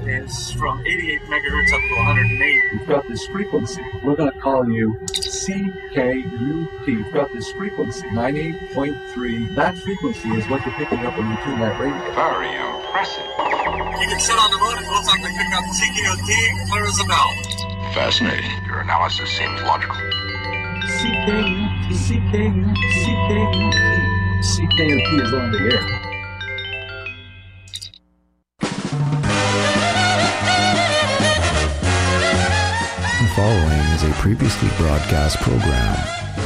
is from 88 megahertz up to 108. You've got this frequency. We're going to call you CKUT. You've got this frequency, 98.3. That frequency is what you're picking up when you tune that radio. Very impressive. You can sit on the moon and looks like they pick up CKUT clear as a bell. Fascinating. Your analysis seems logical. CKUT, CKUT, CKUT. CKUT is on the air. The following is a previously broadcast program.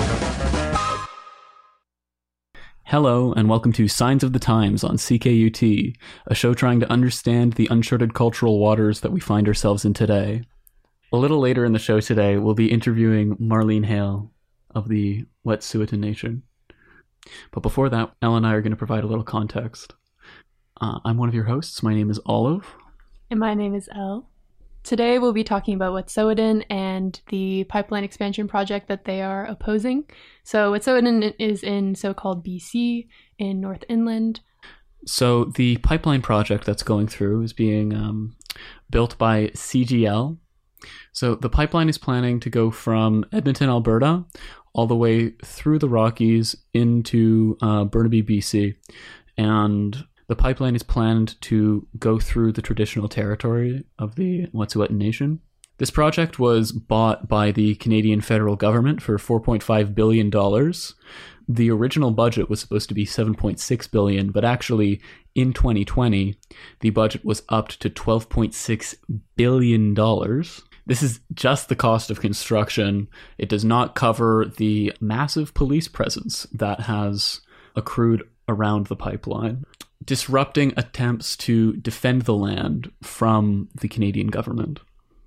Hello, and welcome to Signs of the Times on CKUT, a show trying to understand the uncharted cultural waters that we find ourselves in today. A little later in the show today, we'll be interviewing Marlene Hale of the Wet'suwet'en Nation. But before that, Elle and I are going to provide a little context. I'm one of your hosts. My name is Olive. And my name is Elle. Today we'll be talking about Wet'suwet'en and the pipeline expansion project that they are opposing. So Wet'suwet'en is in so-called BC, in North Inland. So the pipeline project that's going through is being built by CGL. So the pipeline is planning to go from Edmonton, Alberta, all the way through the Rockies into Burnaby, BC. And the pipeline is planned to go through the traditional territory of the Wet'suwet'en Nation. This project was bought by the Canadian federal government for $4.5 billion. The original budget was supposed to be $7.6 billion, but actually in 2020, the budget was upped to $12.6 billion. This is just the cost of construction. It does not cover the massive police presence that has accrued around the pipeline, disrupting attempts to defend the land from the Canadian government.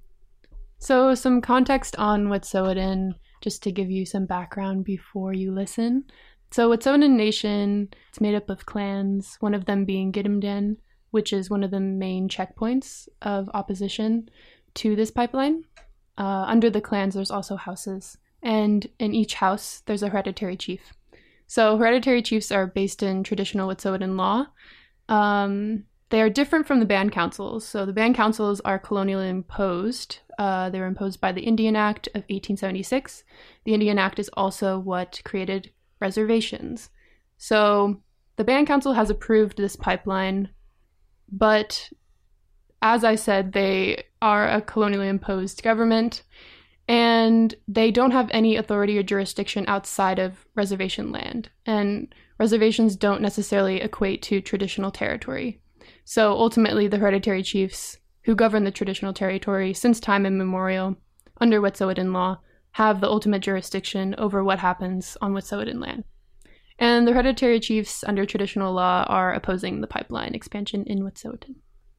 So some context on Wet'suwet'en, just to give you some background before you listen. So Wet'suwet'en Nation, it's made up of clans, one of them being Gidimt'en, which is one of the main checkpoints of opposition to this pipeline. Under the clans, there's also houses. And in each house, there's a hereditary chief. So hereditary chiefs are based in traditional Wet'suwet'en law. They are different from the band councils. So the band councils are colonially imposed. They were imposed by the Indian Act of 1876. The Indian Act is also what created reservations. So the band council has approved this pipeline, but as I said, they are a colonially imposed government, and they don't have any authority or jurisdiction outside of reservation land. And reservations don't necessarily equate to traditional territory. So ultimately, the hereditary chiefs who govern the traditional territory since time immemorial under Wet'suwet'en law have the ultimate jurisdiction over what happens on Wet'suwet'en land. And the hereditary chiefs under traditional law are opposing the pipeline expansion in Wet'suwet'en.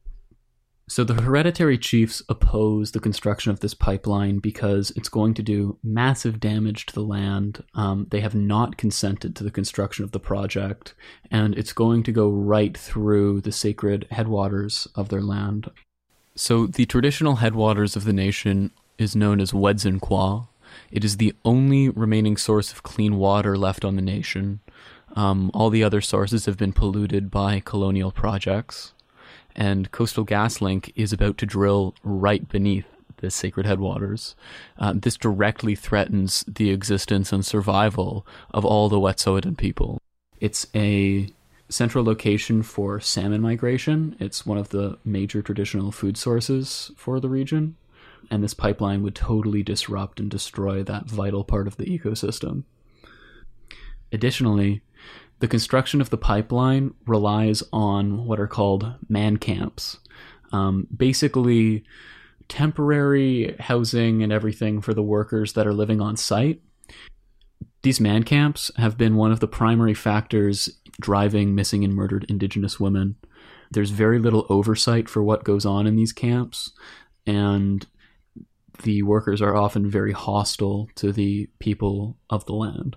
So the hereditary chiefs oppose the construction of this pipeline because it's going to do massive damage to the land. They have not consented to the construction of the project, and it's going to go right through the sacred headwaters of their land. So the traditional headwaters of the nation is known as Wedzin-Kwa. It is the only remaining source of clean water left on the nation. All the other sources have been polluted by colonial projects. And Coastal GasLink is about to drill right beneath the sacred headwaters. This directly threatens the existence and survival of all the Wet'suwet'en people. It's a central location for salmon migration. It's one of the major traditional food sources for the region, and this pipeline would totally disrupt and destroy that vital part of the ecosystem. Additionally, the construction of the pipeline relies on what are called man camps. Basically, temporary housing and everything for the workers that are living on site. These man camps have been one of the primary factors driving missing and murdered Indigenous women. There's very little oversight for what goes on in these camps, and the workers are often very hostile to the people of the land.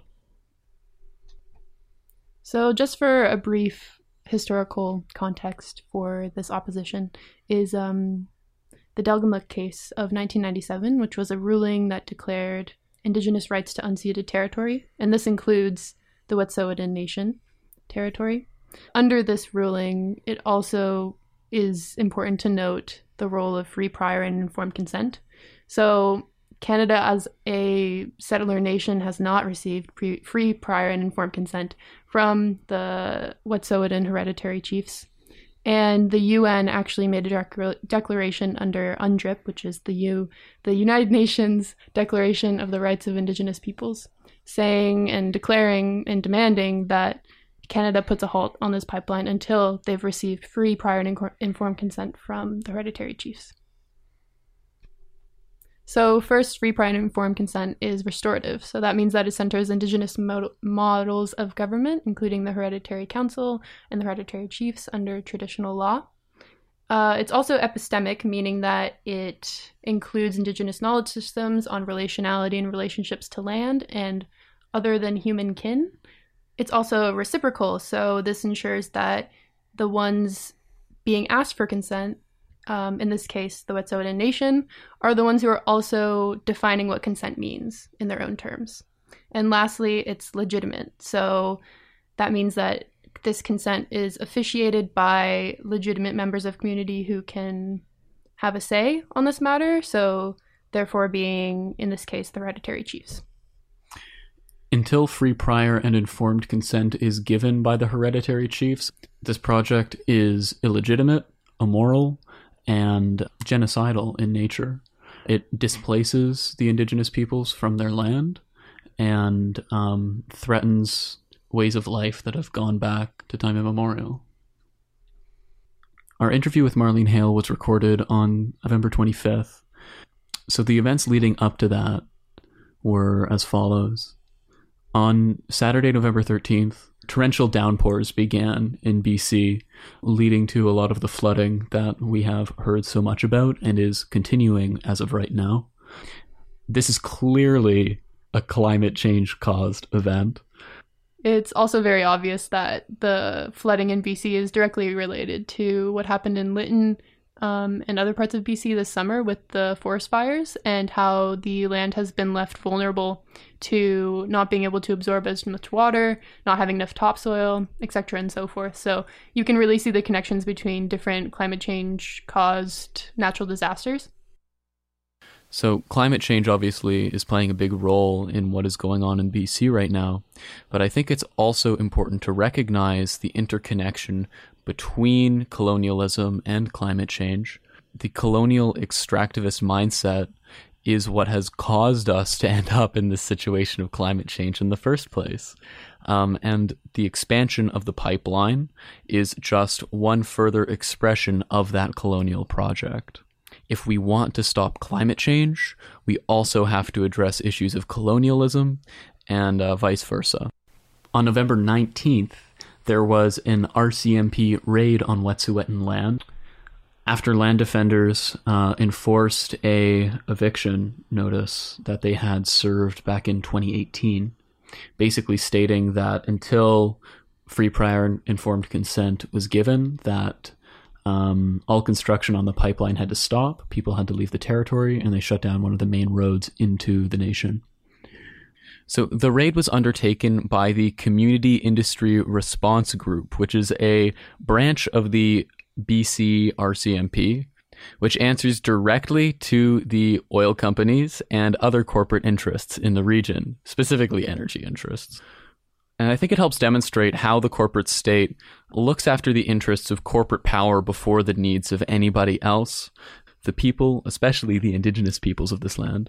So just for a brief historical context for this opposition is the Delgamuukw case of 1997, which was a ruling that declared Indigenous rights to unceded territory, and this includes the Wet'suwet'en Nation territory. Under this ruling, it also is important to note the role of free, prior, and informed consent. So Canada, as a settler nation, has not received free, prior, and informed consent from the Wet'suwet'en hereditary chiefs. And the UN actually made a declaration under UNDRIP, which is the United Nations Declaration of the Rights of Indigenous Peoples, saying and declaring and demanding that Canada puts a halt on this pipeline until they've received free, prior, and informed consent from the hereditary chiefs. So first, free, prior, and informed consent is restorative. So that means that it centers Indigenous models of government, including the hereditary council and the hereditary chiefs under traditional law. It's also epistemic, meaning that it includes Indigenous knowledge systems on relationality and relationships to land and other than human kin. It's also reciprocal, so this ensures that the ones being asked for consent, in this case, the Wet'suwet'en Nation, are the ones who are also defining what consent means in their own terms. And lastly, it's legitimate. So that means that this consent is officiated by legitimate members of community who can have a say on this matter, so therefore being, in this case, the hereditary chiefs. Until free, prior, and informed consent is given by the hereditary chiefs, this project is illegitimate, immoral, and genocidal in nature. It displaces the Indigenous peoples from their land and threatens ways of life that have gone back to time immemorial. Our interview with Marlene Hale was recorded on November 25th. So the events leading up to that were as follows. On Saturday, November 13th, torrential downpours began in BC, leading to a lot of the flooding that we have heard so much about and is continuing as of right now. This is clearly a climate change caused event. It's also very obvious that the flooding in BC is directly related to what happened in Lytton and other parts of BC this summer with the forest fires, and how the land has been left vulnerable to not being able to absorb as much water, not having enough topsoil, etc. and so forth. So you can really see the connections between different climate change caused natural disasters. So climate change obviously is playing a big role in what is going on in BC right now, but I think it's also important to recognize the interconnection between colonialism and climate change. The colonial extractivist mindset is what has caused us to end up in this situation of climate change in the first place. And the expansion of the pipeline is just one further expression of that colonial project. If we want to stop climate change, we also have to address issues of colonialism and vice versa. On November 19th, there was an RCMP raid on Wet'suwet'en land after land defenders enforced a eviction notice that they had served back in 2018, basically stating that until free, prior, and informed consent was given, that all construction on the pipeline had to stop, people had to leave the territory, and they shut down one of the main roads into the nation. So the raid was undertaken by the Community Industry Response Group, which is a branch of the BC RCMP, which answers directly to the oil companies and other corporate interests in the region, specifically energy interests. And I think it helps demonstrate how the corporate state looks after the interests of corporate power before the needs of anybody else, the people, especially the Indigenous peoples of this land.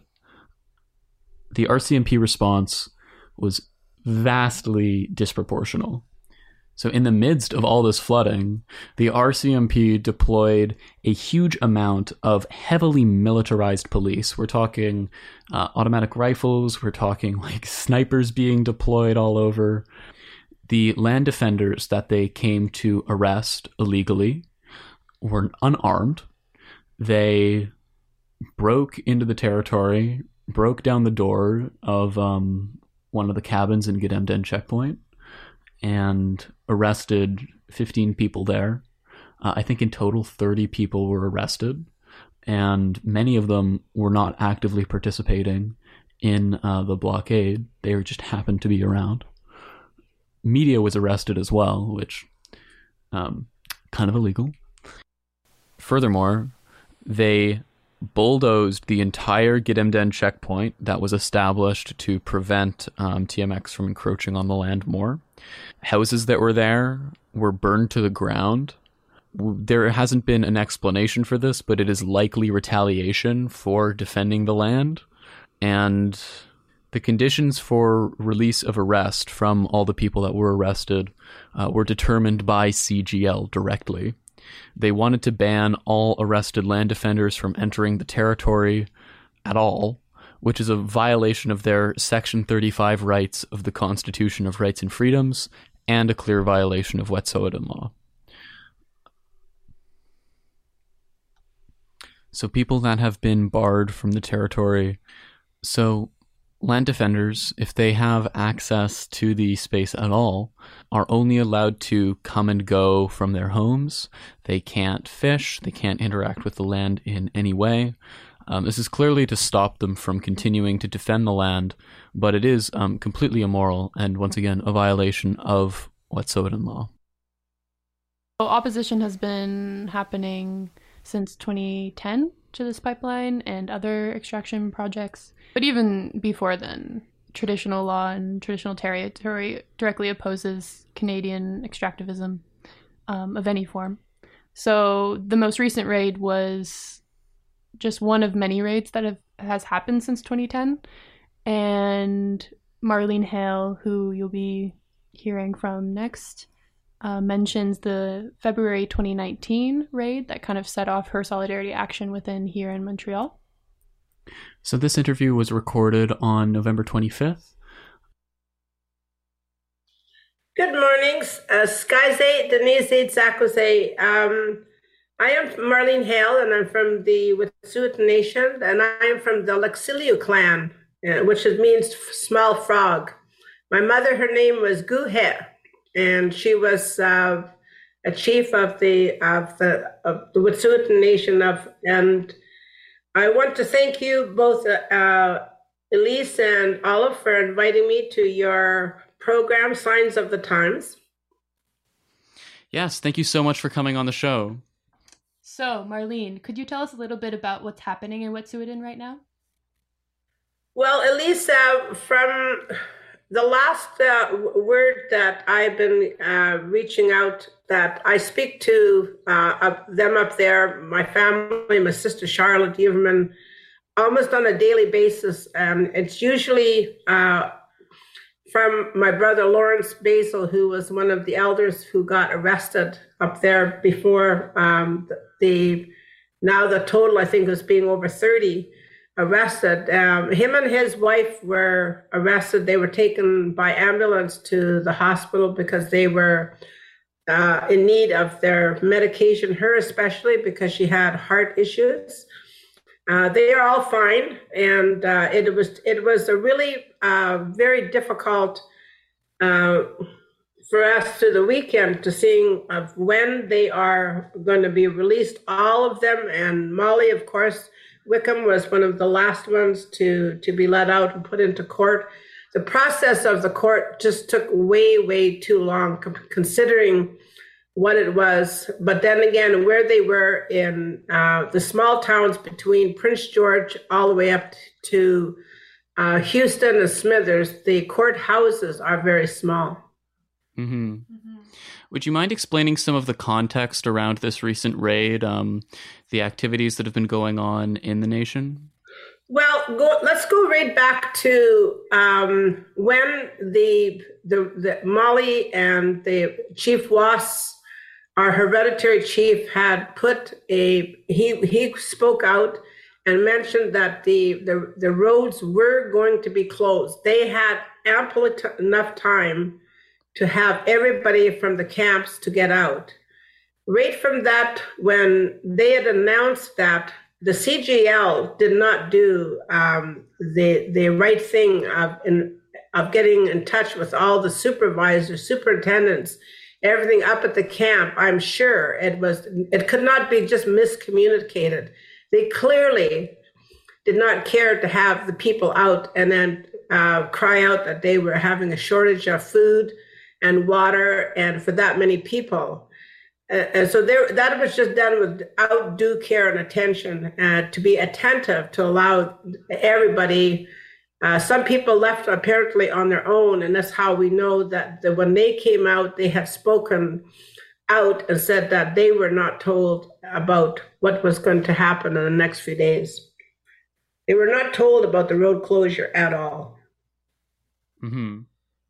The RCMP response was vastly disproportional. So in the midst of all this flooding, the RCMP deployed a huge amount of heavily militarized police. We're talking automatic rifles, we're talking like snipers being deployed all over. The land defenders that they came to arrest illegally were unarmed. They broke into the territory, broke down the door of one of the cabins in Gedemden checkpoint, and arrested 15 people there. I think in total 30 people were arrested, and many of them were not actively participating in the blockade. They just happened to be around. Media was arrested as well, which kind of illegal. Furthermore, They bulldozed the entire Gidimt'en checkpoint that was established to prevent TMX from encroaching on the land more. Houses that were there were burned to the ground. There hasn't been an explanation for this, but it is likely retaliation for defending the land. And the conditions for release of arrest from all the people that were arrested were determined by CGL directly. They wanted to ban all arrested land defenders from entering the territory at all, which is a violation of their Section 35 rights of the Constitution of Rights and Freedoms, and a clear violation of Wet'suwet'en law. So people that have been barred from the territory, so land defenders, if they have access to the space at all, are only allowed to come and go from their homes. They can't fish. They can't interact with the land in any way. This is clearly to stop them from continuing to defend the land, but it is completely immoral and, once again, a violation of Wet'suwet'en law. Opposition has been happening since 2010 to this pipeline and other extraction projects. But even before then, traditional law and traditional territory directly opposes Canadian extractivism of any form. So the most recent raid was just one of many raids that has happened since 2010. And Marlene Hale, who you'll be hearing from next, mentions the February 2019 raid that kind of set off her solidarity action within here in Montreal. So this interview was recorded on November 25th. Good morning, Skyze, Denise, Zakoze. I am Marlene Hale, and I'm from the Wet'suwet'en Nation, and I am from the Laksiliu clan, which means small frog. My mother, her name was Guhe, and she was a chief of the Wet'suwet'en Nation and I want to thank you both, Elise and Olive, for inviting me to your program, Signs of the Times. Yes, thank you so much for coming on the show. So, Marlene, could you tell us a little bit about what's happening in Wet'suwet'en right now? Well, Elise, from the last word that I've been reaching out, that I speak to them up there, my family, my sister Charlotte Everman, almost on a daily basis. And it's usually from my brother Lawrence Basil, who was one of the elders who got arrested up there before now the total, I think, was being over 30 arrested. Him and his wife were arrested. They were taken by ambulance to the hospital because they were in need of their medication, her especially because she had heart issues. They are all fine, and it was a really very difficult for us to the weekend to seeing of when they are going to be released, all of them. And Molly, of course, Wickham was one of the last ones to be let out and put into court. The process of the court just took way too long, considering what it was. But then again, where they were in the small towns between Prince George all the way up to Houston and Smithers, the courthouses are very small. Mm-hmm. Mm-hmm. Would you mind explaining some of the context around this recent raid, the activities that have been going on in the nation? Well, let's go right back to when the Molly and the Chief Was, our hereditary chief, had put he spoke out and mentioned that the roads were going to be closed. They had ample enough time to have everybody from the camps to get out. Right from that, when they had announced that, the CGL did not do the right thing of getting in touch with all the supervisors, superintendents, everything up at the camp. I'm sure it could not be just miscommunicated. They clearly did not care to have the people out and then cry out that they were having a shortage of food and water and for that many people. and so that was just done without due care and attention, to be attentive, to allow everybody. Some people left apparently on their own, and that's how we know that when they came out, they had spoken out and said that they were not told about what was going to happen in the next few days. They were not told about the road closure at all. Mm-hmm.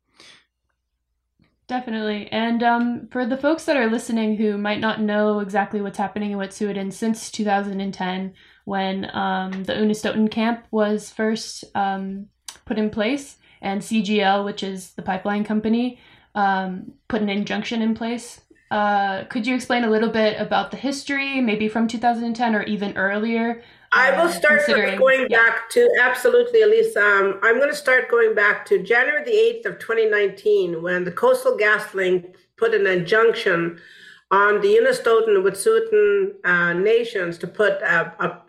Definitely. And for the folks that are listening who might not know exactly what's happening in Wet'suwet'en since 2010, when the Unistoten camp was first put in place, and CGL, which is the pipeline company, put an injunction in place. Could you explain a little bit about the history, maybe from 2010 or even earlier? I will start with going back to, absolutely, Elise. I'm going to start going back to January the 8th of 2019, when the Coastal GasLink put an injunction on the Unistoten and Wet'suwet'en nations to put a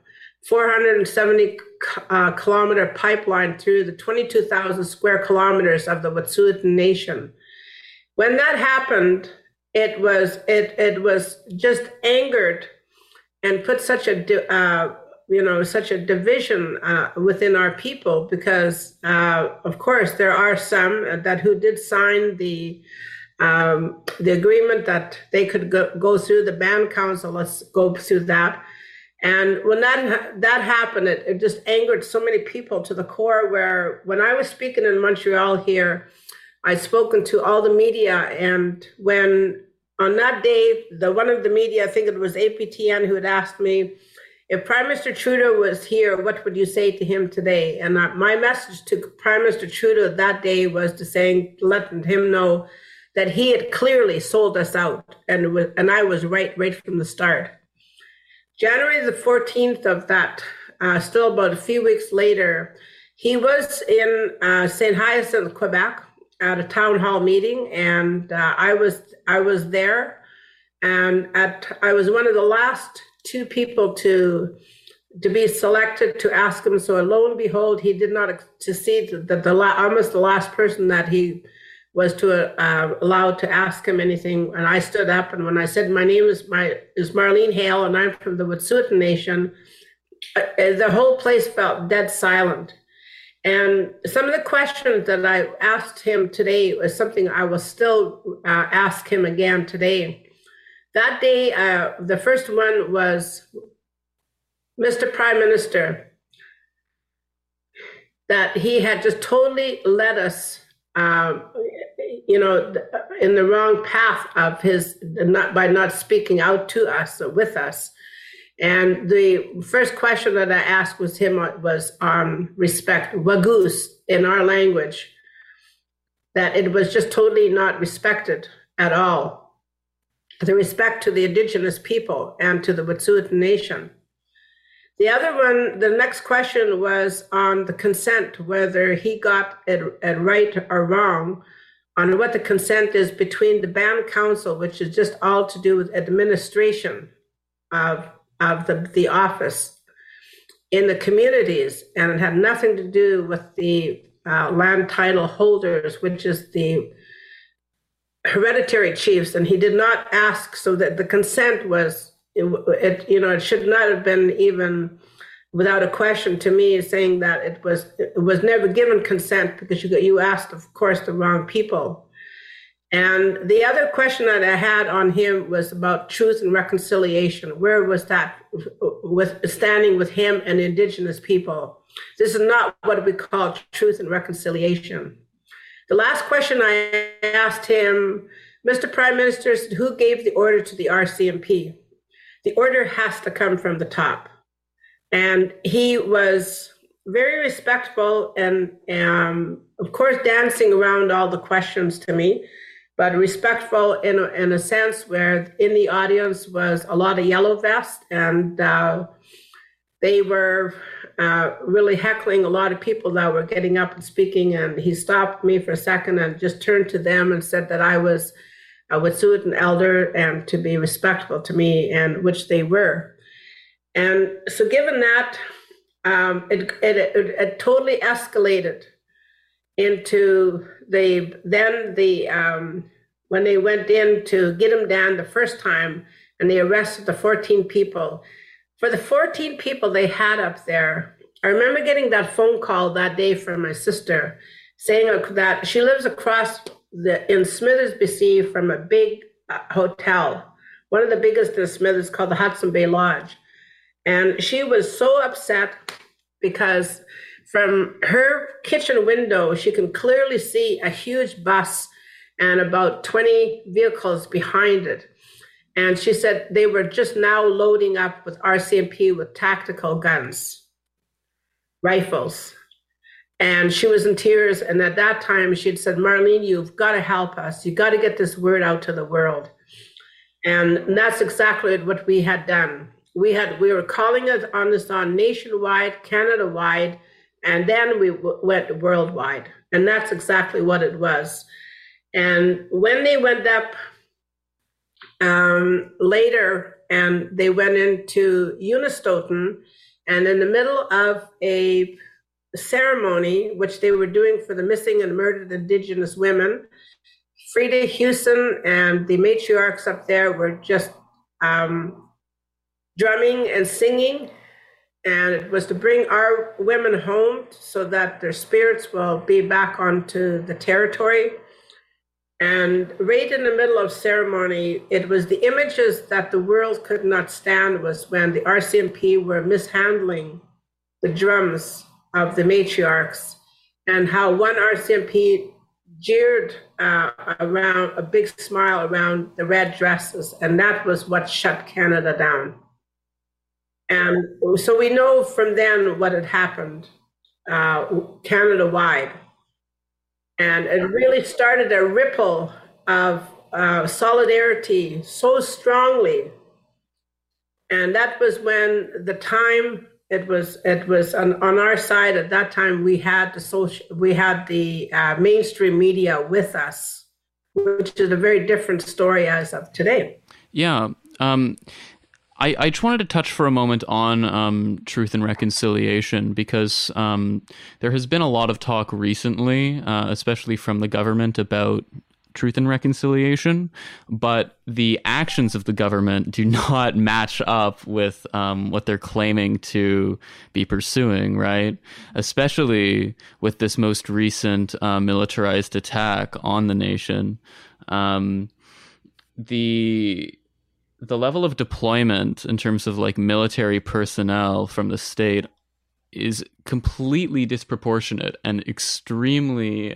470 kilometer pipeline through the 22,000 square kilometers of the Wet'suwet'en Nation. When that happened, it was just angered and put such a such a division within our people, because of course there are some that who did sign the agreement that they could go through the band council. Let's go through that. And when that happened, it just angered so many people to the core, where when I was speaking in Montreal here, I'd spoken to all the media, and when on that day, one of the media, I think it was APTN, who had asked me, if Prime Minister Trudeau was here, what would you say to him today? And my message to Prime Minister Trudeau that day was to let him know that he had clearly sold us out, and I was right from the start. January the 14th of that, still about a few weeks later, he was in St. Hyacinthe, Quebec, at a town hall meeting, and I was there, and I was one of the last two people to be selected to ask him. So lo and behold, he did not succeed. That almost the last person that he was allowed to ask him anything. And I stood up, and when I said my name is Marlene Hale, and I'm from the Wet'suwet'en Nation, the whole place felt dead silent. And some of the questions that I asked him today was something I will still ask him again today. That day, the first one was, Mr. Prime Minister, that he had just totally led us, in the wrong path of by not speaking out to us or with us. And the first question that I asked was on respect, wagus in our language, that it was just totally not respected at all. The respect to the Indigenous people and to the Wet'suwet'en Nation. The other one, the next question was on the consent, whether he got it right or wrong on what the consent is between the band council, which is just all to do with administration of the office in the communities, and it had nothing to do with the land title holders, which is the hereditary chiefs. And he did not ask, so that the consent was, it should not have been even without a question to me, saying that it was never given consent, because you asked, of course, the wrong people. And the other question that I had on him was about truth and reconciliation. Where was that standing with him and Indigenous people? This is not what we call truth and reconciliation. The last question I asked him, Mr. Prime Minister, who gave the order to the RCMP? The order has to come from the top. And he was very respectful and, of course, dancing around all the questions to me, but respectful in a sense where in the audience was a lot of yellow vests, and they were really heckling a lot of people that were getting up and speaking. And he stopped me for a second and just turned to them and said that I was a Wet'suwet'en elder and to be respectful to me, and which they were. And so given that, it totally escalated into the when they went in to get him down the first time and they arrested the 14 people. For the 14 people they had up there, I remember getting that phone call that day from my sister saying that she lives across in Smithers, BC, from a big hotel, one of the biggest in Smithers, called the Hudson Bay Lodge. And she was so upset because from her kitchen window, she can clearly see a huge bus and about 20 vehicles behind it. And she said they were just now loading up with RCMP with tactical guns, rifles. And she was in tears. And at that time, she'd said, Marlene, you've got to help us. You got to get this word out to the world. And that's exactly what we had done. We were calling it on nationwide, Canada-wide, and then we went worldwide. And that's exactly what it was. And when they went up later and they went into Unistoten, and in the middle of a ceremony, which they were doing for the missing and murdered Indigenous women, Frida Houston and the matriarchs up there were just drumming and singing. And it was to bring our women home so that their spirits will be back onto the territory. And right in the middle of ceremony, it was the images that the world could not stand was when the RCMP were mishandling the drums of the matriarchs, and how one RCMP jeered around a big smile around the red dresses. And that was what shut Canada down. And so we know from then what had happened Canada-wide. And it really started a ripple of solidarity so strongly. And that was when the time it was on our side at that time. We had the mainstream media with us, which is a very different story as of today. Yeah. I just wanted to touch for a moment on Truth and Reconciliation, because there has been a lot of talk recently, especially from the government, about Truth and Reconciliation, but the actions of the government do not match up with what they're claiming to be pursuing, right? Especially with this most recent militarized attack on the nation. The level of deployment in terms of like military personnel from the state is completely disproportionate and extremely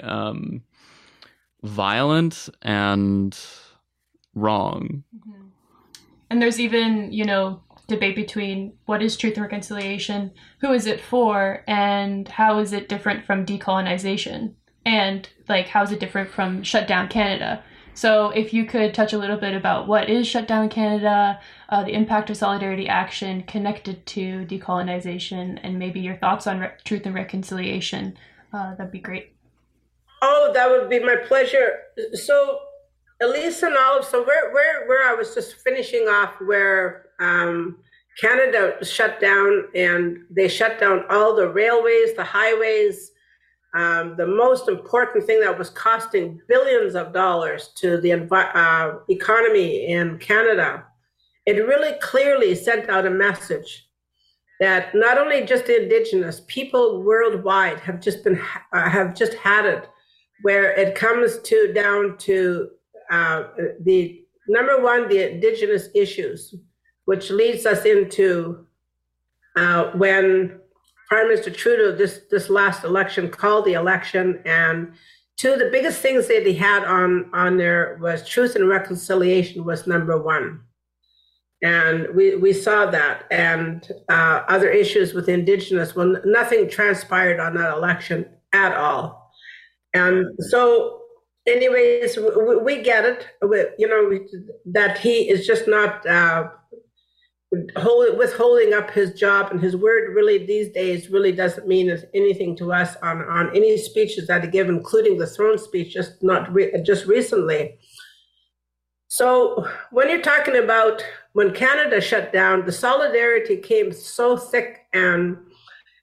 violent and wrong. Mm-hmm. And there's even, debate between what is Truth and Reconciliation, who is it for, and how is it different from decolonization, and like how is it different from Shut Down Canada. So if you could touch a little bit about what is Shut Down Canada, the impact of Solidarity Action connected to decolonization, and maybe your thoughts on Truth and Reconciliation, that'd be great. Oh, that would be my pleasure. So Elise and Olive, so where I was just finishing off where Canada shut down, and they shut down all the railways, the highways, the most important thing that was costing billions of dollars to the economy in Canada. It really clearly sent out a message that not only just the Indigenous, people worldwide have just had it, where it comes down to the number one, the Indigenous issues, which leads us into when Prime Minister Trudeau this last election called the election, and two of the biggest things that he had on there was Truth and Reconciliation was number one. And we saw that, and other issues with Indigenous. Well, nothing transpired on that election at all. And so anyways, we get it, that he is just not withholding up his job, and his word really these days really doesn't mean anything to us on any speeches that he gave, including the throne speech just recently. So when you're talking about when Canada shut down, the solidarity came so thick and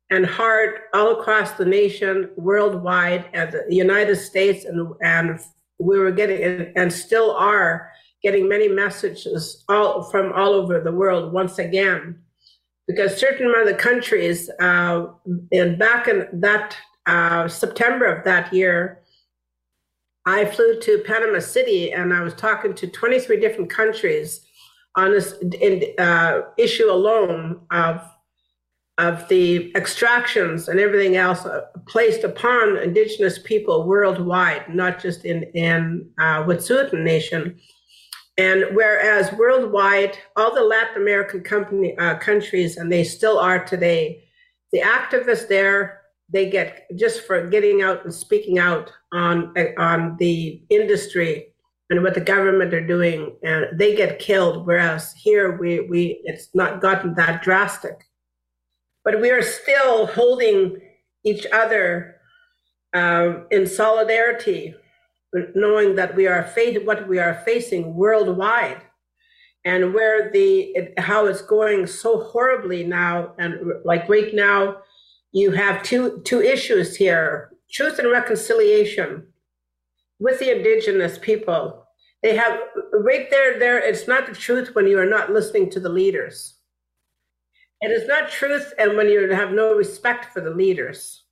hard all across the nation, worldwide, and the United States, and we were getting, and still are getting many messages from all over the world once again, because certain other countries, and back in that September of that year, I flew to Panama City and I was talking to 23 different countries on this issue alone of the extractions and everything else placed upon Indigenous people worldwide, not just in Wet'suwet'en Nation. And whereas worldwide, all the Latin American countries, and they still are today, the activists there, they get, just for getting out and speaking out on the industry and what the government are doing, and they get killed. Whereas here, it's not gotten that drastic. But we are still holding each other in solidarity, knowing that we are what we are facing worldwide, and how it's going so horribly now. And like right now, you have two issues here: truth and reconciliation with the Indigenous people. They have right there. It's not the truth when you are not listening to the leaders. It is not truth, and when you have no respect for the leaders.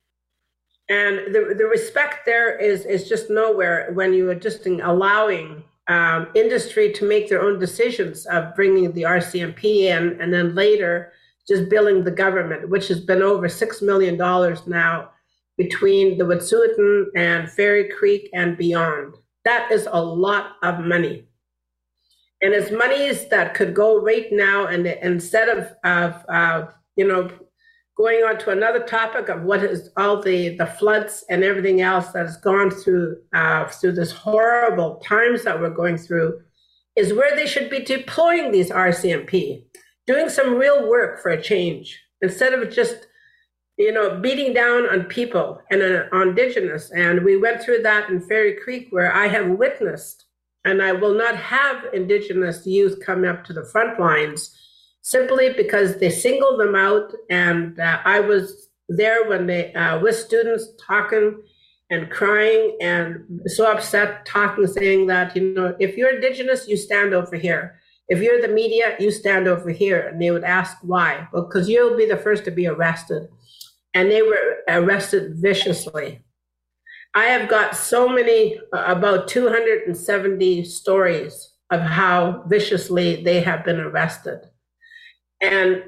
And the respect there is just nowhere when you are just allowing industry to make their own decisions of bringing the RCMP in, and then later just billing the government, which has been over $6 million now between the Wet'suwet'en and Fairy Creek and beyond. That is a lot of money. And it's monies that could go right now, and instead of going on to another topic of what is all the floods and everything else that has gone through this horrible times that we're going through, is where they should be deploying these RCMP, doing some real work for a change, instead of just beating down on people and on Indigenous. And we went through that in Fairy Creek, where I have witnessed, and I will not have Indigenous youth come up to the front lines simply because they singled them out. And I was there when they, with students talking and crying and so upset, saying that, if you're Indigenous, you stand over here. If you're the media, you stand over here. And they would ask why. Well, because you'll be the first to be arrested. And they were arrested viciously. I have got so many, about 270 stories of how viciously they have been arrested. And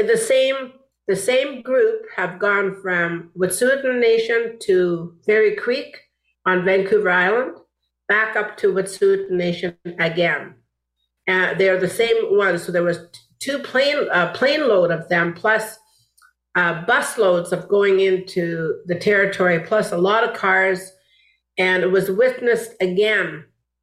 the same group have gone from Wet'suwet'en Nation to Fairy Creek on Vancouver Island, back up to Wet'suwet'en Nation again. They're the same ones. So there was two plane load of them, plus bus loads of going into the territory, plus a lot of cars. And it was witnessed again,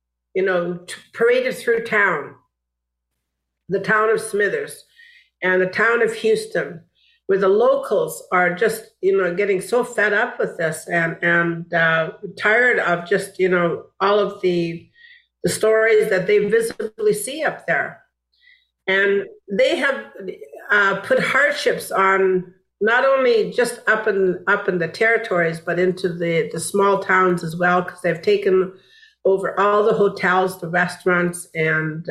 paraded through town, the town of Smithers and the town of Houston, where the locals are just, getting so fed up with this and tired of just, all of the stories that they visibly see up there. And they have put hardships on not only just up in the territories, but into the small towns as well, because they've taken over all the hotels, the restaurants, and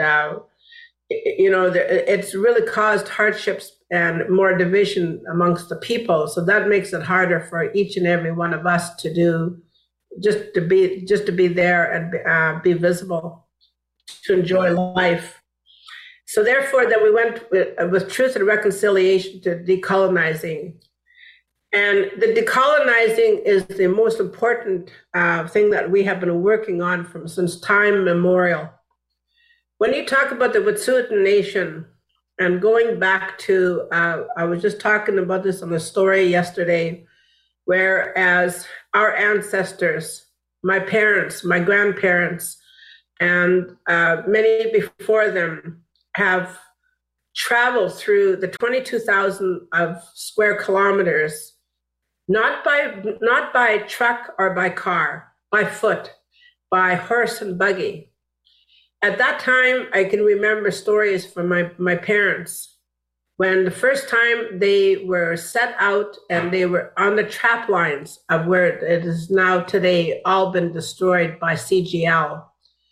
it's really caused hardships and more division amongst the people. So that makes it harder for each and every one of us to do, just to be there and be visible, to enjoy life. So therefore, that we went with truth and reconciliation to decolonizing. And the decolonizing is the most important thing that we have been working on since time immemorial. When you talk about the Wet'suwet'en Nation, and going back to, I was just talking about this on a story yesterday, whereas our ancestors, my parents, my grandparents, and many before them, have traveled through the 22,000 of square kilometers, not by truck or by car, by foot, by horse and buggy. At that time, I can remember stories from my parents when the first time they were set out and they were on the trap lines of where it is now today, all been destroyed by CGL.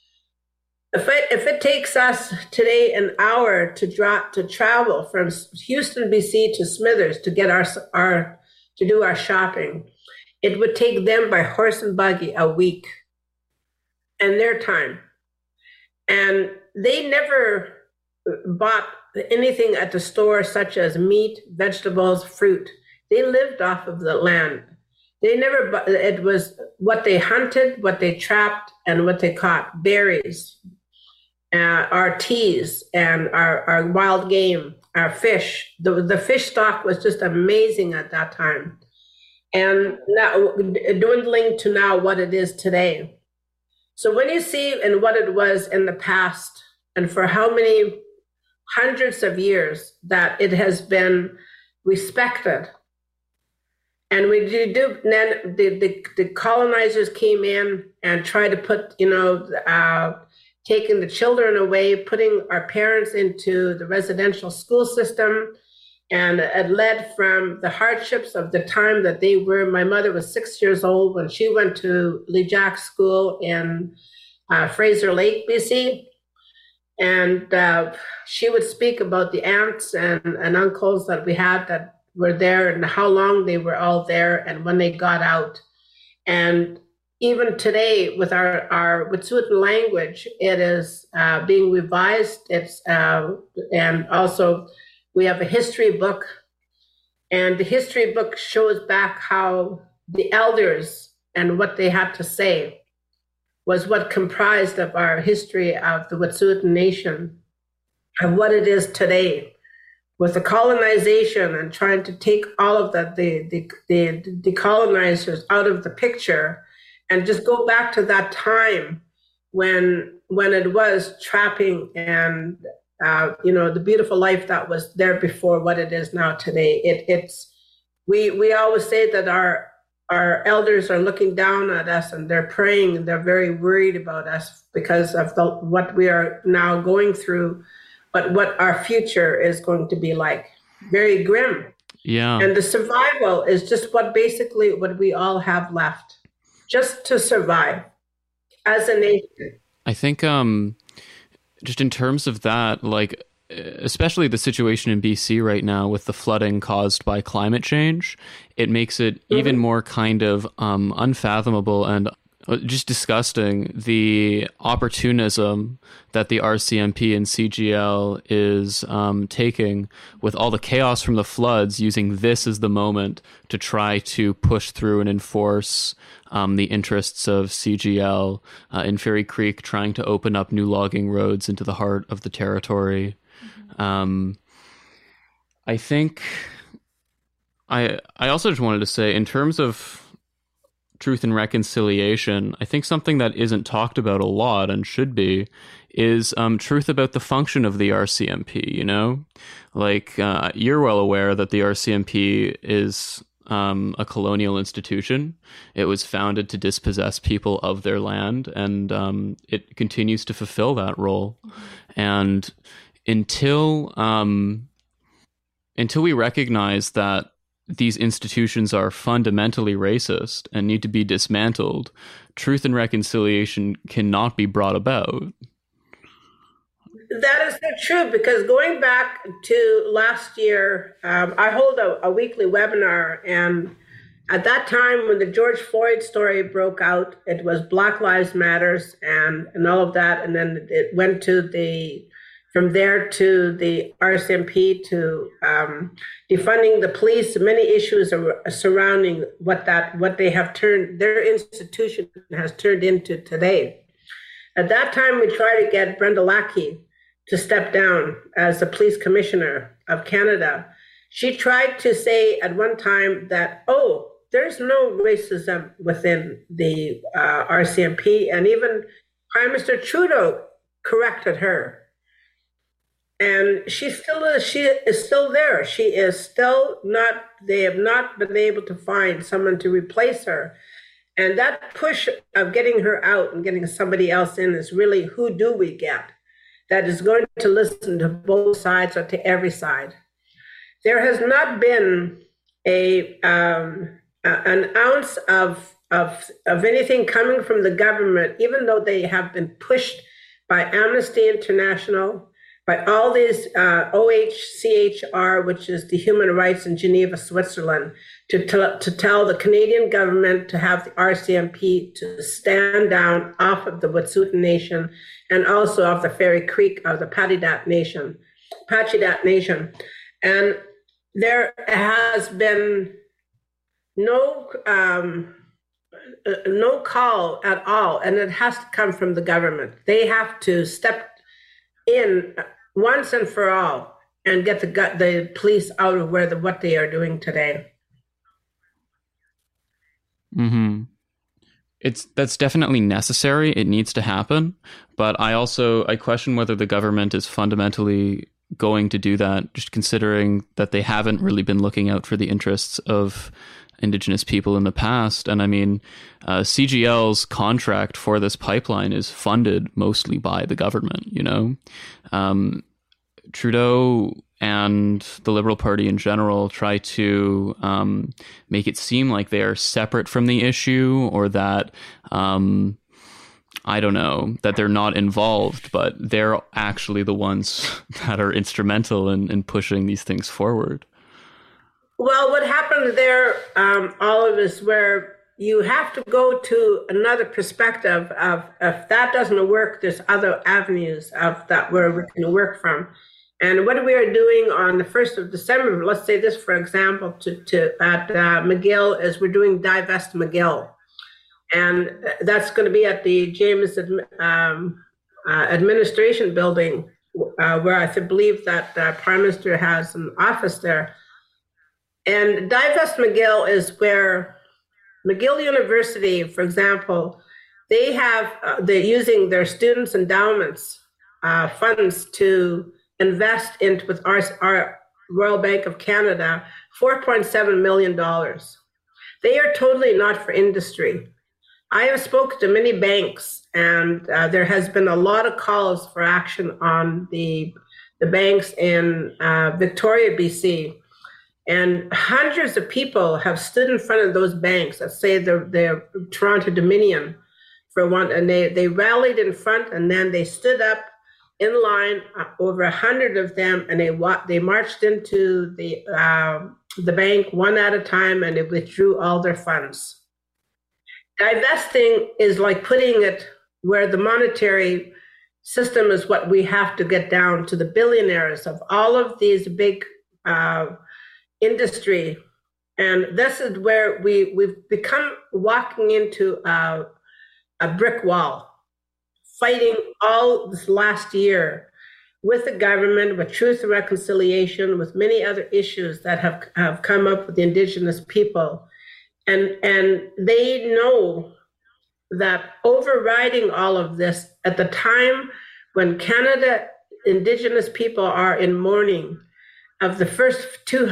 If it takes us today an hour to travel from Houston, BC to Smithers to get to do our shopping, it would take them by horse and buggy a week and their time. And they never bought anything at the store, such as meat, vegetables, fruit. They lived off of the land. They never, it was what they hunted, what they trapped, and what they caught, berries, our teas, and our wild game, our fish. The fish stock was just amazing at that time. And now dwindling to now what it is today. So when you see and what it was in the past, and for how many hundreds of years that it has been respected, and then the colonizers came in and tried to put, taking the children away, putting our parents into the residential school system, and it led from the hardships of the time that they were. My mother was 6 years old when she went to Lee Jack School in Fraser Lake, BC. And she would speak about the aunts and uncles that we had that were there and how long they were all there and when they got out. And even today with our Wet'suwet'en language, it is being revised. It's and also we have a history book, and the history book shows back how the elders and what they had to say was what comprised of our history of the Wet'suwet'en Nation, and what it is today with the colonization and trying to take all of the colonizers out of the picture and just go back to that time when it was trapping and the beautiful life that was there before what it is now today. We always say that our elders are looking down at us and they're praying and they're very worried about us because of what we are now going through, but what our future is going to be like. Very grim. Yeah. And the survival is just what we all have left, just to survive as a nation. I think just in terms of that, like, especially the situation in BC right now with the flooding caused by climate change, it makes it even more kind of unfathomable and just disgusting, the opportunism that the RCMP and CGL is taking with all the chaos from the floods, using this as the moment to try to push through and enforce the interests of CGL in Fairy Creek, trying to open up new logging roads into the heart of the territory. I think I also just wanted to say, in terms of truth and reconciliation, I think something that isn't talked about a lot and should be is truth about the function of the RCMP, Like, you're well aware that the RCMP is a colonial institution. It was founded to dispossess people of their land, and it continues to fulfill that role. And until we recognize that these institutions are fundamentally racist and need to be dismantled, truth and reconciliation cannot be brought about. That is so true, because going back to last year, I hold a weekly webinar, and at that time when the George Floyd story broke out, it was Black Lives Matters and all of that, and then it went to from there to the RCMP to defunding the police. Many issues are surrounding what they have turned, their institution has turned into today. At that time, we tried to get Brenda Lackey to step down as the police commissioner of Canada. She tried to say at one time that, there's no racism within the RCMP, and even Prime Minister Trudeau corrected her. And she is still there. She is still not, they have not been able to find someone to replace her. And that push of getting her out and getting somebody else in is really, who do we get that is going to listen to both sides or to every side? there has not been an ounce of anything coming from the government, even though they have been pushed by Amnesty International, by all these OHCHR, which is the Human Rights in Geneva, Switzerland, to tell the Canadian government to have the RCMP to stand down off of the Wet'suwet'en Nation and also off the Fairy Creek of the Pacheedaht Nation. And there has been no call at all, and it has to come from the government. They have to step in once and for all and get the police out of what they are doing today. Mm-hmm. That's definitely necessary. It needs to happen, but I question whether the government is fundamentally going to do that, just considering that they haven't really been looking out for the interests of Indigenous people in the past. And I mean, CGL's contract for this pipeline is funded mostly by the government, you know? Trudeau and the Liberal Party in general try to make it seem like they are separate from the issue, or that, I don't know, that they're not involved, but they're actually the ones that are instrumental in pushing these things forward. Well, what happened there, Olive, is where you have to go to another perspective of, if that doesn't work, there's other avenues of that where we can work from. And what we are doing on the 1st of December, let's say this, for example, at McGill, is we're doing Divest McGill. And that's going to be at the James Administration Building, where I believe that Prime Minister has an office there. And Divest McGill is where McGill University, for example, they're using their students' endowments funds to invest into, with our Royal Bank of Canada, $4.7 million. They are totally not for industry. I have spoken to many banks, and there has been a lot of calls for action on the banks in Victoria, BC. And hundreds of people have stood in front of those banks, let's say the Toronto Dominion, for one, and they rallied in front, and then they stood up in line, over 100 of them, and they marched into the bank one at a time, and they withdrew all their funds. Divesting is like putting it where the monetary system is what we have to get down to, the billionaires of all of these big industry. And this is where we've become walking into a brick wall, fighting all this last year with the government, with Truth and Reconciliation, with many other issues that have come up with the Indigenous people. And they know that overriding all of this at the time when Canada Indigenous people are in mourning of the first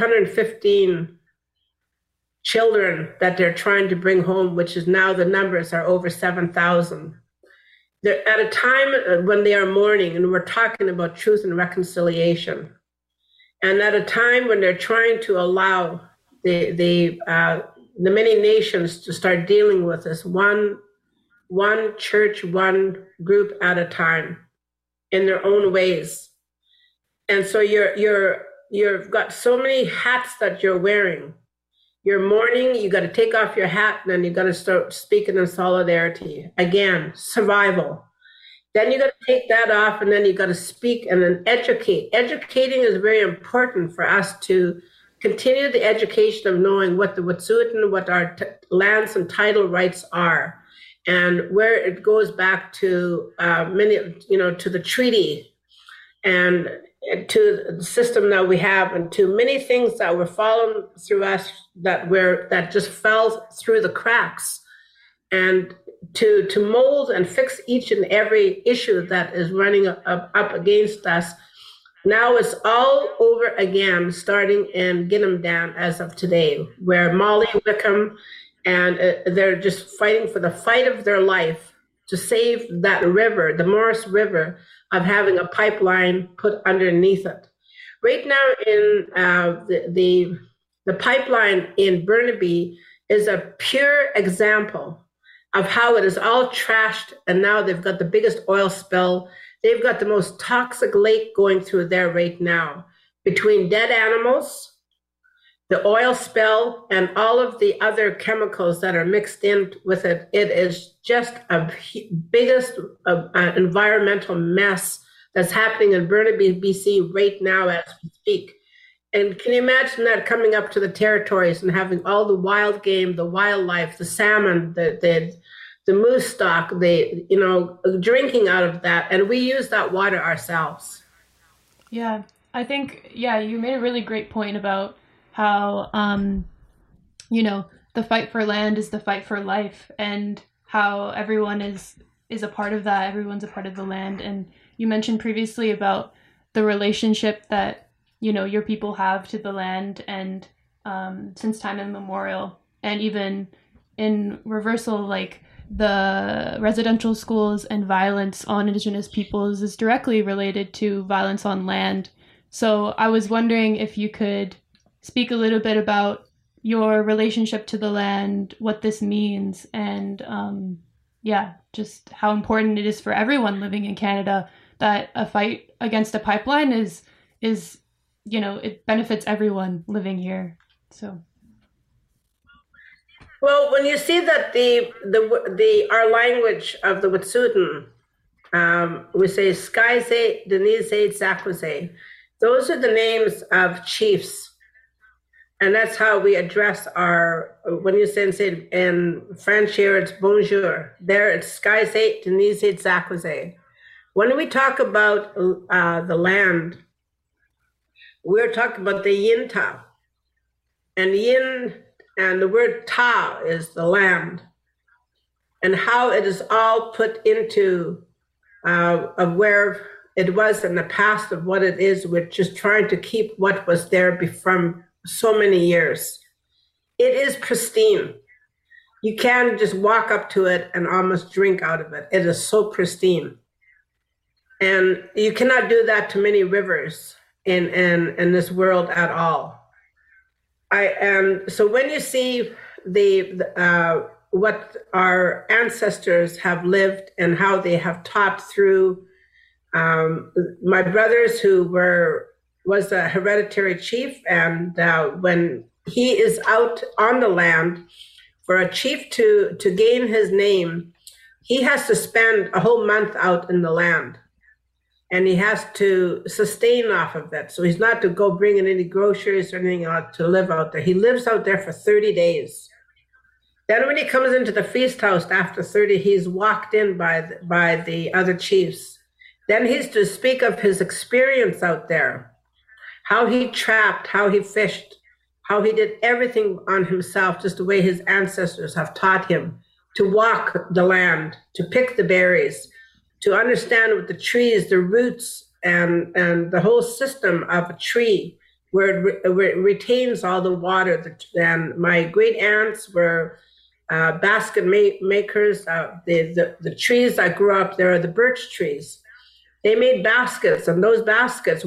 215 children that they're trying to bring home, which is now the numbers are over 7,000. They're at a time when they are mourning, and we're talking about Truth and Reconciliation. And at a time when they're trying to allow the many nations to start dealing with this one church, one group at a time in their own ways. And so you've got so many hats that you're wearing. You're mourning, you got to take off your hat, and then you got to start speaking in solidarity. Again, survival. Then you got to take that off, and then you got to speak and then educate. Educating is very important for us to continue the education of knowing what the Wet'suwet'en, what our lands and title rights are, and where it goes back to to the treaty and to the system that we have, and to many things that were fallen through us that just fell through the cracks, and to mold and fix each and every issue that is running up against us. Now it's all over again, starting in Gidimt'en as of today, where Molly Wickham and they're just fighting for the fight of their life to save that river, the Morris River, of having a pipeline put underneath it. Right now in the pipeline in Burnaby is a pure example of how it is all trashed, and now they've got the biggest oil spill. They've got the most toxic lake going through there right now, between dead animals, the oil spill, and all of the other chemicals that are mixed in with it. It is just a biggest environmental mess that's happening in Burnaby, BC right now as we speak. And can you imagine that coming up to the territories and having all the wild game, the wildlife, the salmon, the moose stock, drinking out of that, and we use that water ourselves. Yeah, I think, you made a really great point about how, the fight for land is the fight for life, and how everyone is a part of that. Everyone's a part of the land. And you mentioned previously about the relationship that your people have to the land, and since time immemorial, and even in reversal, like the residential schools and violence on Indigenous peoples is directly related to violence on land. So I was wondering if you could speak a little bit about your relationship to the land, what this means, and just how important it is for everyone living in Canada that a fight against a pipeline is it benefits everyone living here. So, well, when you see that our language of the Wet'suwet'en, we say Skyze, Denise, Zakwase. Those are the names of chiefs, and that's how we address when you say in French here, it's bonjour. There, it's Skyze, Denise, Zakwase. When we talk about the land, we're talking about the yin ta, and yin and the word ta is the land, and how it is all put into of where it was in the past of what it is. We're just trying to keep what was there from so many years. It is pristine. You can just walk up to it and almost drink out of it. It is so pristine, and you cannot do that to many rivers in this world at all. So when you see what our ancestors have lived and how they have taught through my brothers, who was a hereditary chief, and when he is out on the land, for a chief to gain his name, he has to spend a whole month out in the land. And he has to sustain off of it. So he's not to go bring in any groceries or anything out to live out there. He lives out there for 30 days. Then when he comes into the feast house after 30, he's walked in by the other chiefs. Then he's to speak of his experience out there, how he trapped, how he fished, how he did everything on himself, just the way his ancestors have taught him to walk the land, to pick the berries, to understand with the trees, the roots, and the whole system of a tree, where it retains all the water. And my great aunts were basket makers. The trees that grew up there are the birch trees. They made baskets, and those baskets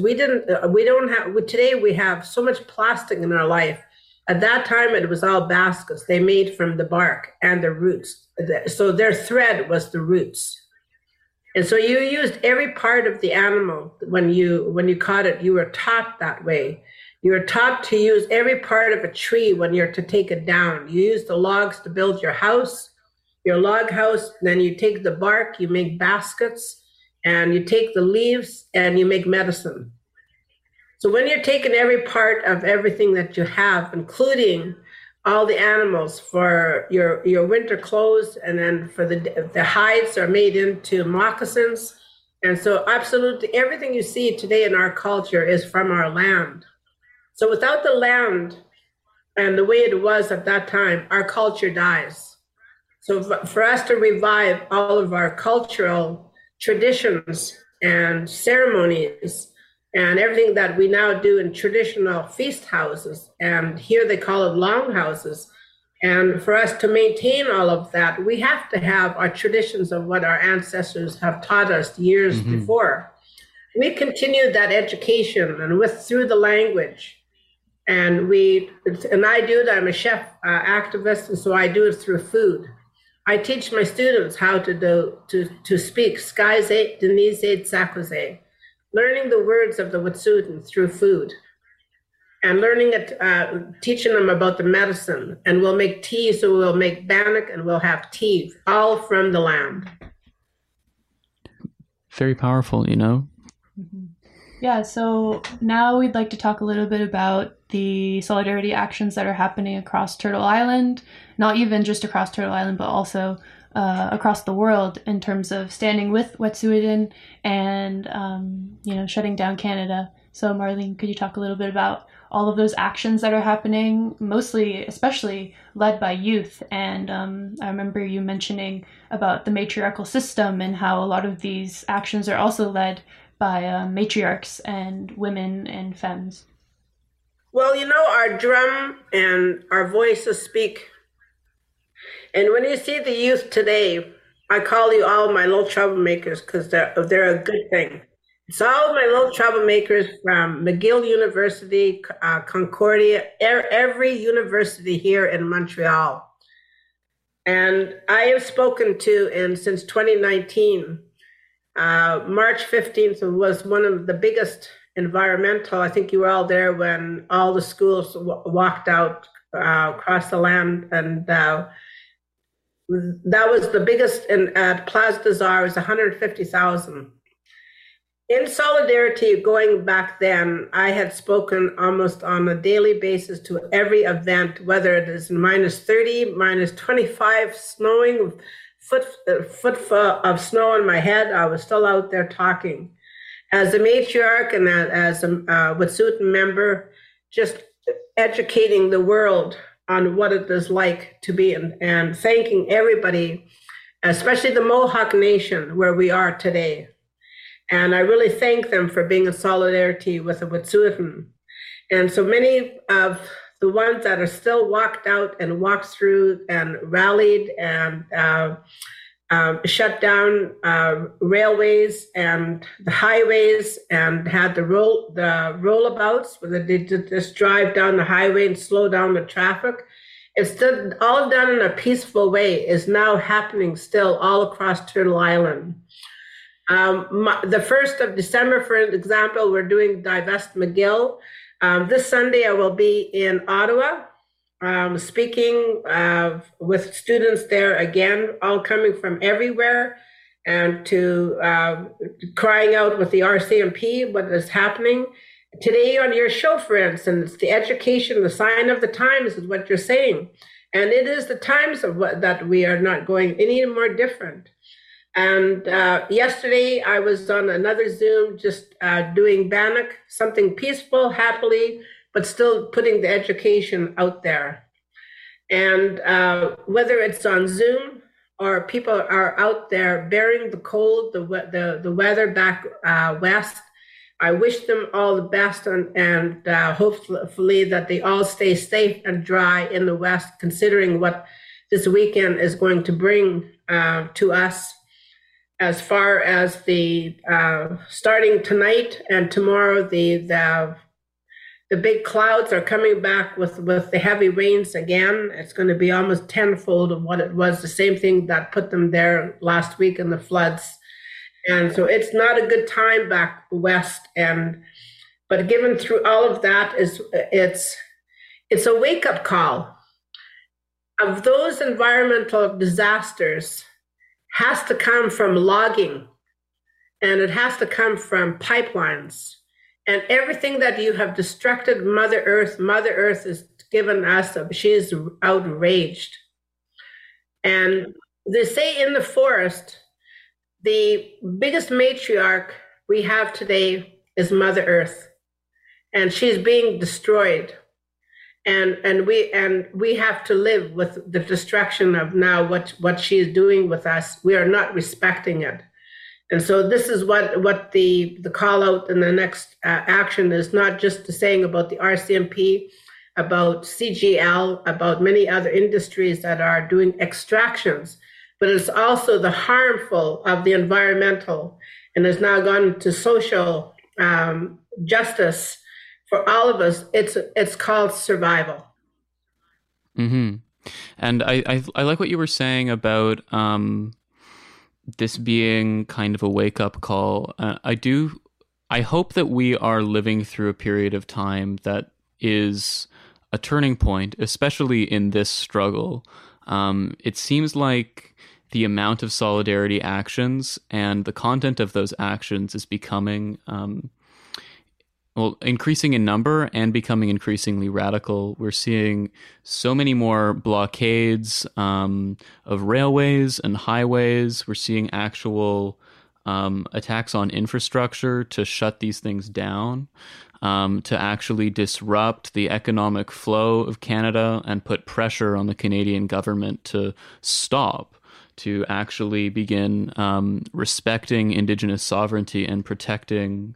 today we have so much plastic in our life. At that time, it was all baskets they made from the bark and the roots. So their thread was the roots. And so you used every part of the animal when you caught it. You were taught that way. You were taught to use every part of a tree when you're to take it down. You use the logs to build your house, your log house. Then you take the bark, you make baskets, and you take the leaves and you make medicine. So when you're taking every part of everything that you have, including all the animals for your winter clothes, and then for the hides are made into moccasins. And so absolutely everything you see today in our culture is from our land. So without the land and the way it was at that time, our culture dies. So for us to revive all of our cultural traditions and ceremonies and everything that we now do in traditional feast houses, and here they call it longhouses. And for us to maintain all of that, we have to have our traditions of what our ancestors have taught us years before. we continued that education and through the language. And I do it. I'm a chef activist, and so I do it through food. I teach my students how to speak Skaise, Denise, Tsakwase, learning the words of the Wet'suwet'en through food, and learning it, teaching them about the medicine. And we'll make tea, so we'll make bannock, and we'll have tea, all from the land. Very powerful, you know? Mm-hmm. Yeah, so now we'd like to talk a little bit about the solidarity actions that are happening across Turtle Island, not even just across Turtle Island, but also across the world in terms of standing with Wet'suwet'en and, shutting down Canada. So Marlene, could you talk a little bit about all of those actions that are happening, especially led by youth? And I remember you mentioning about the matriarchal system and how a lot of these actions are also led by matriarchs and women and femmes. Well, our drum and our voices speak. And when you see the youth today, I call you all my little troublemakers because they're a good thing. It's all my little troublemakers from McGill University, Concordia, every university here in Montreal. And I have spoken to, and since 2019, March 15th was one of the biggest environmental, I think you were all there when all the schools walked out across the land, and that was the biggest at Place des Arts, 150,000. In solidarity, going back then, I had spoken almost on a daily basis to every event, whether it is -30, -25, snowing, foot of snow on my head. I was still out there talking. As a matriarch and as a Wet'suwet'en member, just educating the world on what it is like to be, and thanking everybody, especially the Mohawk Nation, where we are today. And I really thank them for being in solidarity with the Wet'suwet'en. And so many of the ones that are still walked out and walked through and rallied and shut down railways and the highways and had the rollouts where they just drive down the highway and slow down the traffic. It's all done in a peaceful way, is now happening still all across Turtle Island. The 1st of December, for example, we're doing Divest McGill. This Sunday, I will be in Ottawa, speaking with students there again, all coming from everywhere, and to crying out with the RCMP what is happening. Today on your show, for instance, the education, the sign of the times is what you're saying. And it is the times of that we are not going any more different. And yesterday I was on another Zoom just doing bannock, something peaceful, happily, but still putting the education out there. And whether it's on Zoom or people are out there bearing the cold, the weather back west, I wish them all the best, and hopefully that they all stay safe and dry in the west, considering what this weekend is going to bring to us. As far as the starting tonight and tomorrow, the big clouds are coming back with the heavy rains again. It's going to be almost tenfold of what it was, the same thing that put them there last week in the floods. And so it's not a good time back west. But given through all of that, it's a wake-up call of those environmental disasters. Has to come from logging, and it has to come from pipelines, and everything that you have destructed Mother Earth. Mother Earth has given us, she is outraged. And they say in the forest, the biggest matriarch we have today is Mother Earth, and she's being destroyed. And we have to live with the destruction of now what she is doing with us. We are not respecting it. And so this is what the call out in the next action is, not just the saying about the RCMP, about CGL, about many other industries that are doing extractions, but it's also the harmful of the environmental. and has now gone to social justice for all of us. It's called survival. Mm-hmm. And I like what you were saying about this being kind of a wake-up call. I hope that we are living through a period of time that is a turning point, especially in this struggle. It seems like the amount of solidarity actions and the content of those actions is becoming increasing in number and becoming increasingly radical. We're seeing so many more blockades of railways and highways. We're seeing actual attacks on infrastructure to shut these things down, to actually disrupt the economic flow of Canada and put pressure on the Canadian government to stop, to actually begin respecting Indigenous sovereignty and protecting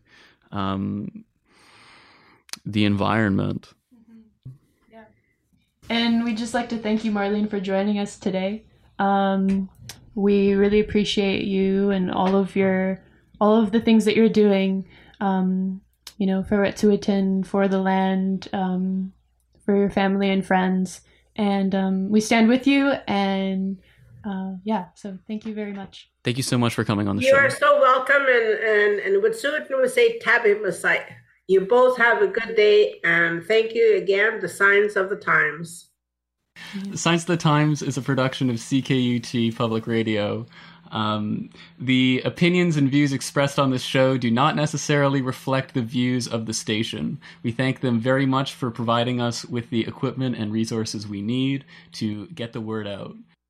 the environment. Yeah. And we'd just like to thank you, Marlene, for joining us today. We really appreciate you and all of the things that you're doing, for Wet'suwet'en, for the land, for your family and friends. And we stand with you. And so thank you very much. Thank you so much for coming on the show. You are so welcome. And Wet'suwet'en would say Tabi Masai. You both have a good day, and thank you again, The Signs of the Times. The Signs of the Times is a production of CKUT Public Radio. The opinions and views expressed on this show do not necessarily reflect the views of the station. We thank them very much for providing us with the equipment and resources we need to get the word out.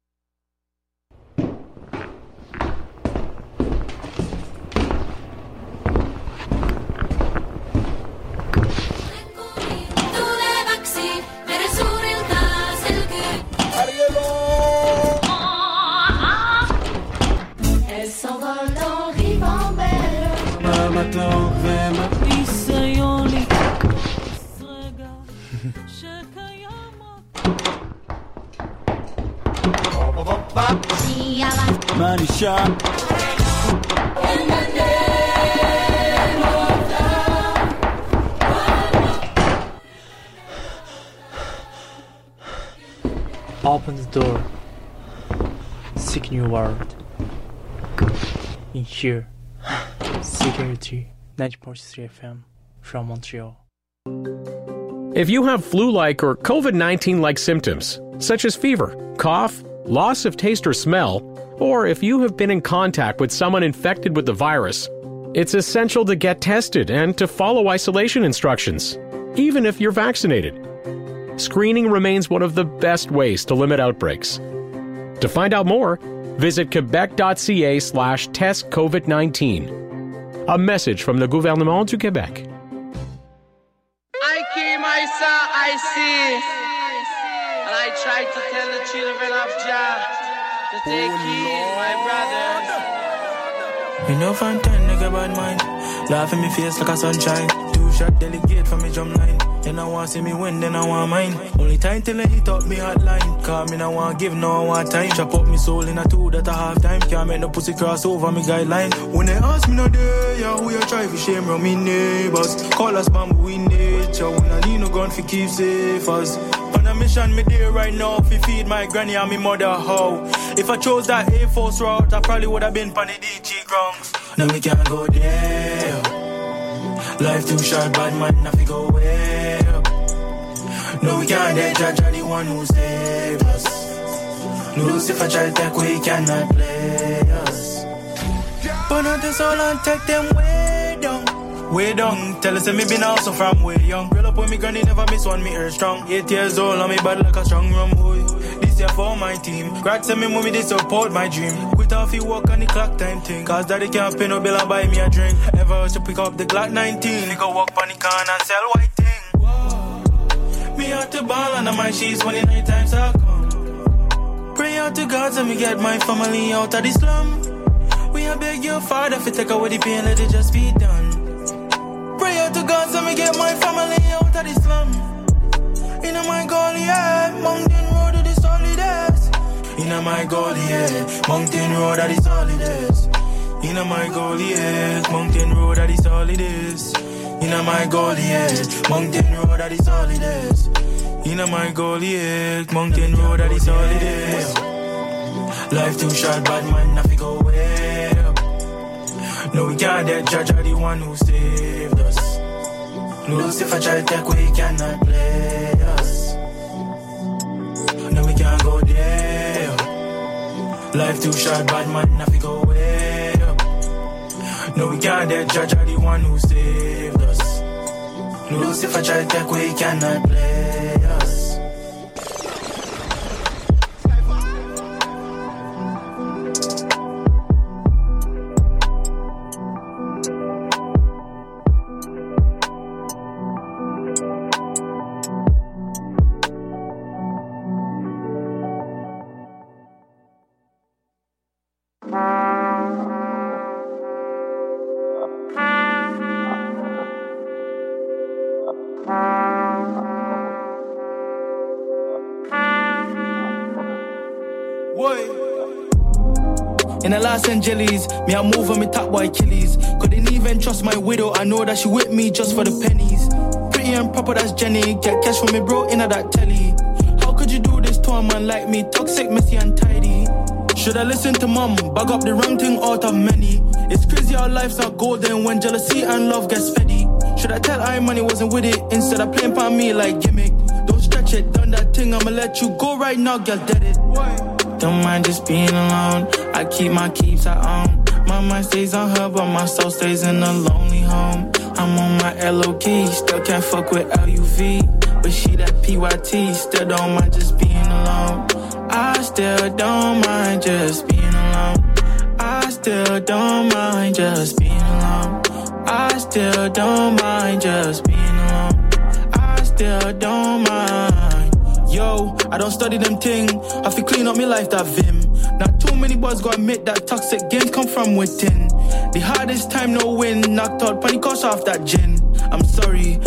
Open the door. Seek new world. In here, CKUT 90.3 FM from Montreal. If you have flu-like or COVID-19-like symptoms, such as fever, cough, loss of taste or smell, or if you have been in contact with someone infected with the virus, it's essential to get tested and to follow isolation instructions, even if you're vaccinated. Screening remains one of the best ways to limit outbreaks. To find out more, visit quebec.ca/testcovid19. A message from the Gouvernement du Québec. I came, I saw, I see. And I tried to tell the children of Jah to take heed, my brothers. Me no fan 10, nigga bad mind. Laugh in me face like a sunshine. 2-shot delegate from me jump line. Then I want see me win, then I want mine. Only time till I hit up me hotline. Cause me no want give, no I want time. Chop up me soul in a 2 that a half time. Can't make no pussy cross over me guideline. When they ask me no day, yeah, who you try for shame around me neighbors. Call us bamboo in nature. When I need no gun for keep safe us. On a mission me there right now fi feed my granny and me mother how. If I chose that Air Force route, I probably would have been on the DG grounds. Now we can't go there. Life too short, bad man, nothing go way up. No, we can't let judge the one who saved us. Lucifer try to take, we cannot play us. But not this all and take them way down. Way down, tell us that me been also from way young. Grill up with me granny, never miss one, me earth strong. 8 years old, on me bad like a strong rum boy. This year for my team. Grad send me mommy, they support my dream. Quit off you walk on the clock time thing. Cause daddy can't pay no bill and buy me a drink. Ever to pick up the Glock 19. He go walk on the can and sell white thing. Whoa. Me out the ball under my sheets 29 times I come. Pray out to God so me get my family out of the slum. We a beg your father if you take away the pain, let it just be done. Pray out to God so me get my family out of the slum. Inna my goal, yeah, Mountain Road to the solid ass. Inna my goal, yeah, Mountain Road to the solid ass. Inna my Goliath, Mountain Road, that is all it is. Inna my Goliath, Mountain Road, that is all it is. Inna my Goliath, Mountain Road, that is all it is. Life too short, bad man, nothing go away. No, we can't let Judge the one who saved us. Lucifer try to take away, he cannot play us. No, we can't go there. Life too short, bad man, nothing go away. No, we can't let Judge the one who saved us. Lucifer try to take away, he cannot play us. In the Los Angeles, me I move on me top boy Achilles. Couldn't even trust my widow, I know that she with me just for the pennies. Pretty and proper, that's Jenny. Get cash from me bro, inna that telly. How could you do this to a man like me? Toxic, messy and tidy. Should I listen to mom? Bag up the wrong thing out of many. It's crazy how life's not golden when jealousy and love gets feddy. Should I tell I money wasn't with it instead of playing by me like gimmick? Don't stretch it, done that thing, I'ma let you go right now, girl, dead it. Don't mind just being alone. I keep my keeps at home. My mind stays on her, but my soul stays in a lonely home. I'm on my LOK, still can't fuck with LUV. But she that PYT, still don't mind just being alone. I still don't mind just being alone. I still don't mind just being alone. I still don't mind just being alone. I still don't mind. Yo, I don't study them ting. I feel clean up my life, that vim. Not too many boys go admit that toxic games come from within. The hardest time, no win. Knocked out panic cost off that gin. I'm sorry.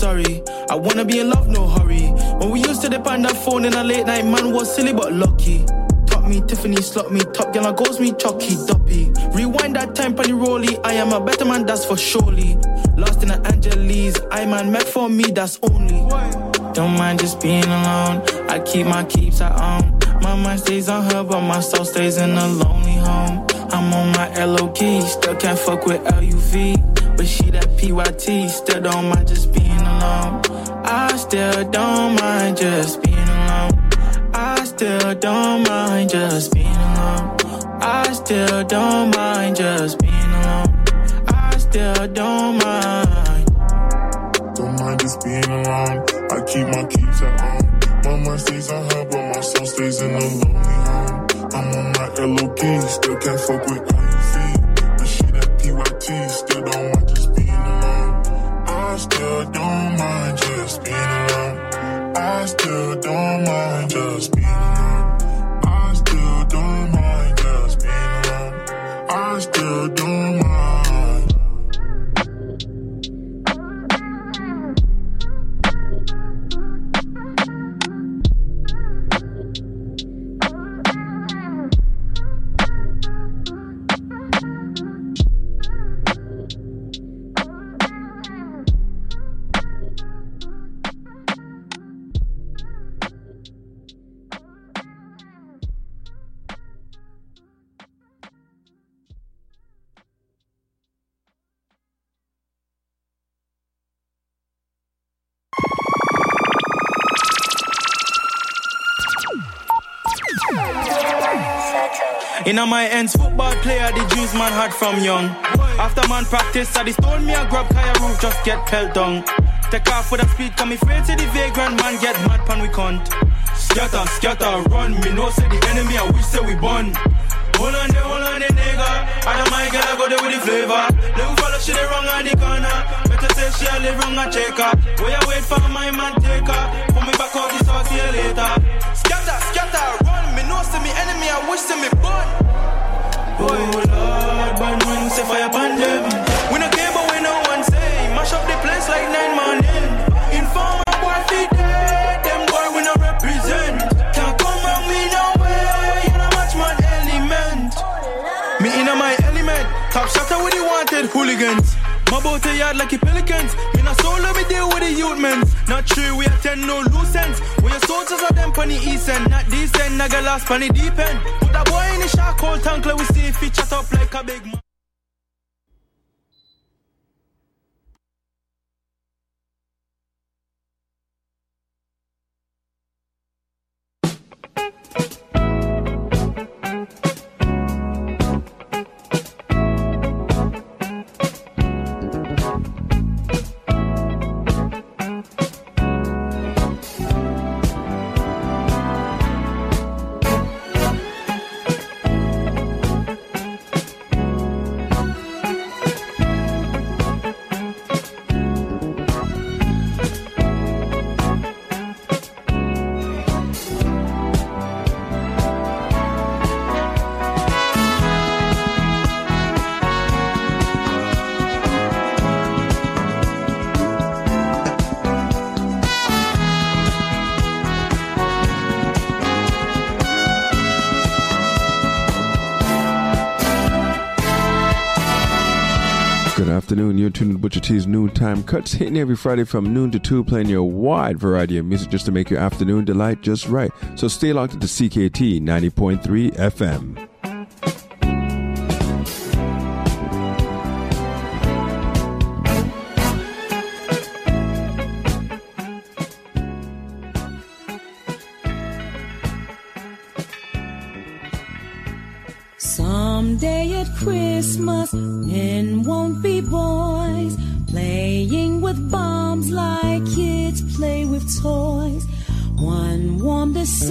I wanna be in love, no hurry. When we used to depend on that phone in a late night, man was silly but lucky. Top me, Tiffany, slot me, top girl, goes me, chalky, doppy. Rewind that time, penny rolly. I am a better man, that's for surely. Lost in the Angeles, I man meant for me, that's only. Don't mind just being alone. I keep my keeps at home. My mind stays on her, but my soul stays in a lonely home. I'm on my LOK, still can't fuck with LUV. But she that PYT, still don't mind just being alone. I still don't mind just being alone. I still don't mind just being alone. I still don't mind just being alone. I still don't mind. Don't mind just being alone. I keep my keys at home. My mind stays on her, but my soul stays in a lonely home. I'm on my LOK, still can't fuck with IUV. But she that PYT, still don't mind just being alone. I still don't mind just being alone. I still don't mind just being alone. I still don't mind just being alone. I still don't mind. In my ends, football player, the dreams man had from young. After man practice, I told me I grab Kaya roof, just get pelt down. Take off with a speed, come me afraid to the vagrant man, get mad pan we cunt. Scatter, run, me know say the enemy, I wish say we bun. Hold on there, nigga. I don't mind, girl, I go there with the flavor. They will follow she the wrong on the corner. Better say she a live wrong and check her. Where you wait for my man, take her. Put me back out, this I'll see you later. Scatter, run, me know say me enemy, I wish say me bun. Oh Lord, bad man, say fire upon them. We no care but we no one say. Mash up the place like 9 morning. Inform a boy feed dead. Them boy we no represent. Can't come wrong me no way. You no match my element. Me in my element. hooligans. My boat a yard like a pelicans. Me not so let me deal with the youth men. Not true, we attend no loose ends. When your soldiers are them pon the east end. Not decent, nigga lost pon the deep end. Put that boy in the shark hole tank, let we see if he chat up like a big man. Afternoon, you're tuned to Butcher T's Noontime Cuts, hitting every Friday from noon to 2, playing your wide variety of music just to make your afternoon delight just right. So stay locked to CKT 90.3 FM. Someday at Christmas, men won't be boys, playing with bombs like kids play with toys. One warm December.